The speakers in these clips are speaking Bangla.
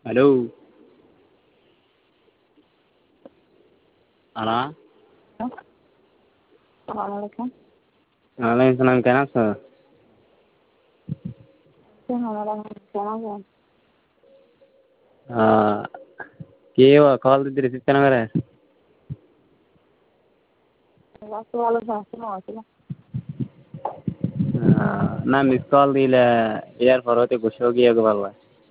হ্যালো। আরা Assalamualaikum. ওয়ালাইকুম সালাম, কেমন আছো? Assalamualaikum. কে কল দিতে রিসিভ কেন করে? Waktu lalu saya mau sih. না মিস কল দিলে ইয়ার পরতে বসেও গিয়ে পারবা।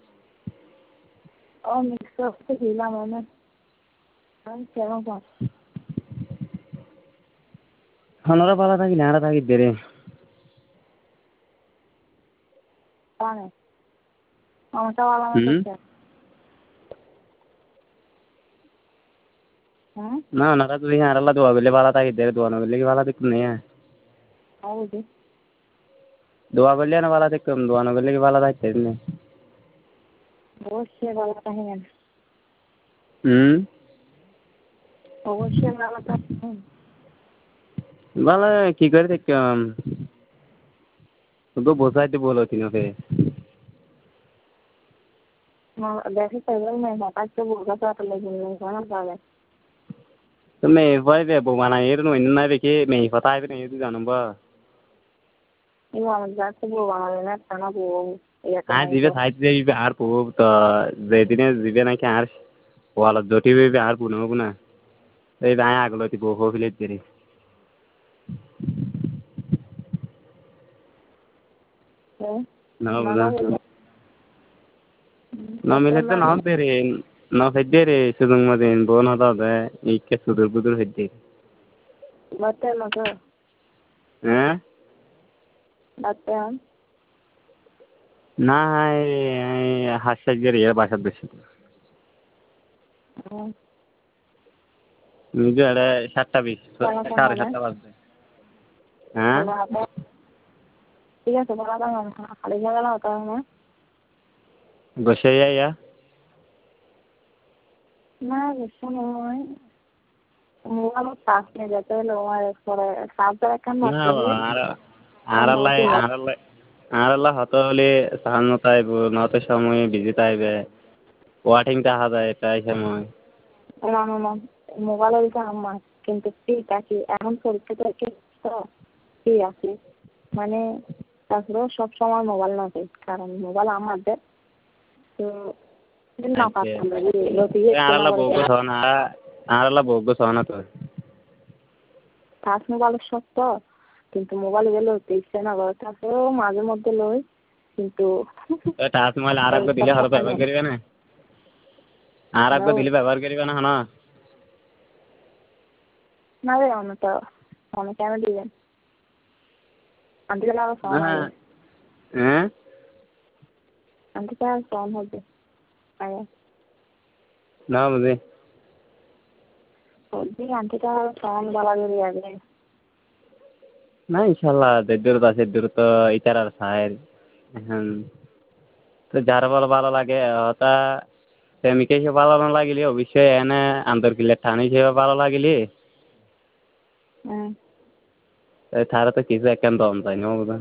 Oh, mixer itu hilang mana? Saya mau. হনরা পালা থাকি নাড়া থাকি Dere. Mana? Kamu tahu alamat হুম apa? Hmm? না ওনারা তো দেখি আড়াল্লা দোয়া করলে পালা থাকি দেরে, দোয়া না করলে কি পালা দেখুন নেই। Tahu sih. দোয়া করলে না পালা দেখুন, দোয়া না করলে কি পালা থাকতে নেই। অবশ্যই ভালো থাকেন। হুম অবশ্যই ভালো থাকেন। ভালো কি করে দেখতাম, তো বোঝাইতে বলো তিনকে। দেখি তাহলে मैं बात से बोलता था तो लेकिन नहीं खाना पावे। তো মেয়ে ভয় বে বউ বানাই এর নই না দেখে মেয়ে কথা আইবে না তুই জানো বা। ये वाला बात से वो वाला ना खाना वो ये আর करना ही দিবে तो। সাইড দিবে আর পু তো যেদিনে দিবে নাকি আর ওয়ালা জটিবে আর পুনো না এই ভাই আগলো দিব হইলে দেরি না বুঝা না মিলে তো না দেরি না ফেদেরে সুদুং মদিন বোন হতা দে ইকে সুদুর বুদুর ফেদে बातें मगर হ্যাঁ बातें हम না হাসা গেরে বাসা বেশি নিজে আরে 7:20 खाना खाना है 7:30 বাজে হ্যাঁ खाना आप ठीक है तो बड़ा काम खाली जगह होता है ना বসে ইয়া ना गुस्सा नहीं মোবাইল চার্জ নিয়ে যেতে হলে আমার পরে চার্জার একখান না মারতে গিয়ে আর আর আর আল্লাহ নতুন আর আল্লাহ আর আল্লাহ হত হলে সাহায্য আইব নত সময় বিজিত আইবে ওয়াটিং দেখা যায় তাই সময় না না না মোবাইলের যে আমার কিন্তু ফ্রি থাকি এখন পরীক্ষা থেকে তো ফ্রি আছি মানে তারপরেও সব সময় মোবাইল না চাই কারণ মোবাইল আমাদের তো না আচ্ছা পারতাম না লতিয়ে আর কেনা আল্লাহ করে বউকে সনা আর আল্লাহ বউকে সনা তো টাচ মোবাইলের সব তো কিন্তু মোবাইল গেলে হতে ইচ্ছে না করে তারপরেও মাঝে মধ্যে লই কিন্তু টাচ মোবাইল আর একবার পরীক্ষার দিলে হয়তো সময় ব্যবহার নেই করবে না আর একবার দিলে ব্যবহার করবে না হনা না রে অনেকটা অনেক কেন দিবেন আনতে গেলে আরো ফোন হবে হ্যাঁ আনতে গেলে আর ফোন হবে আগে না বুঝি বলছি আনতে গেলে আরো ফোন বলা বেরিয়ে যাবে না ইনশাল্লাহ দেড় আছে দূর তো ইতার আর সাহের এখন তো যার বল ভালো লাগে হতা প্রেমিকে সে ভালো না লাগিলি অবশ্যই এনে আন্তর কিলে ঠানি সে ভালো লাগিলি তারা তো কিছু একখান দম তাই না বুঝা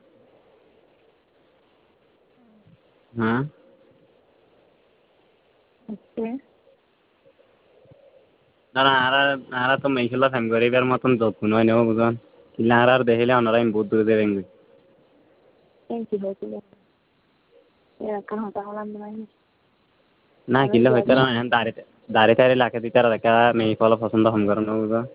হ্যাঁ না আর আর তো মেঘলা ফ্যাম গরিবের মতন যত্ন নয় নেব বুঝান কিলা আর দেখিলে ওনারা আমি বহুত দূরে দেবেন কি হয়েছিল এরকম হতে হলাম না না কিলা হইতে না এখন দাঁড়িয়ে দাঁড়িয়ে লাখে দিতে আর রেখা মেয়ে ফল পছন্দ হম করে না বুঝা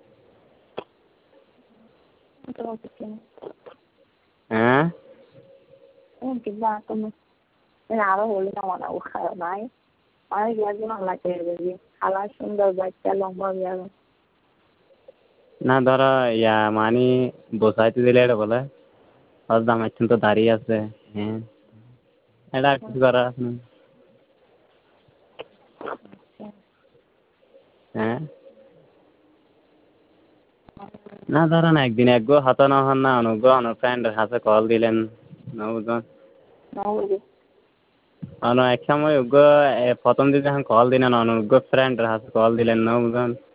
হ্যাঁ কিংবা তুমি আরো হলে আমার খারাপ নাই অনেক একজন আল্লাহ চেয়ে দেবে আল্লাহ সুন্দর বাচ্চা লম্বা বিয়া না ধরো ইয়া মানি বসাইতে দিলে এটা বলে আর দাম এখন তো দাঁড়িয়ে আছে হ্যাঁ এটা কিছু করার আছে না হ্যাঁ না ধরেন একদিন একগো হাতে না হন না অনুগ্র অন্য ফ্রেন্ডের হাতে কল দিলেন না বুঝলেন অন এক সময় উগ্র প্রথম দিন যখন কল দিলেন অনুগ্র ফ্রেন্ডের হাতে কল দিলেন না বুঝলেন